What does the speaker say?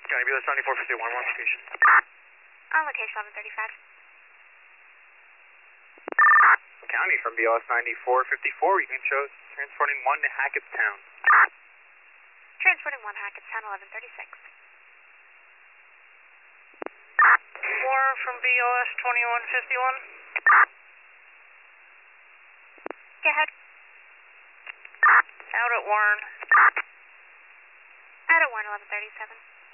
County BLS 9451, one location. On location 1135. County from BLS 9454, you can show transporting 1 to Hackettstown. Transporting 1 Hackettstown 1136. Warren from BLS 2151. Go ahead. Out at Warren. Out at Warren 1137.